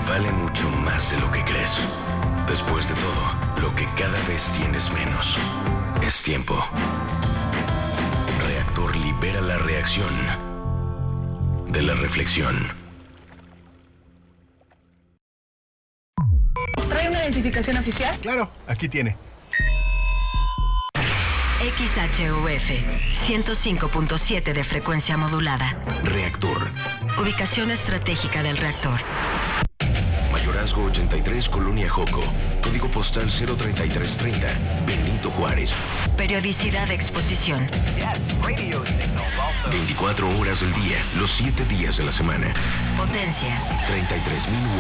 vale mucho más de lo que crees. Después de todo, lo que cada vez tienes menos es tiempo. Reactor libera la reacción de la reflexión. ¿Trae una identificación oficial? Claro, aquí tiene. XHUF 105.7 de frecuencia modulada. Reactor. Ubicación estratégica del reactor. Mayorazgo 83, Colonia Joco. Código postal 03330, Benito Juárez. Periodicidad de exposición. 24 horas del día, los 7 días de la semana. Potencia. 33,000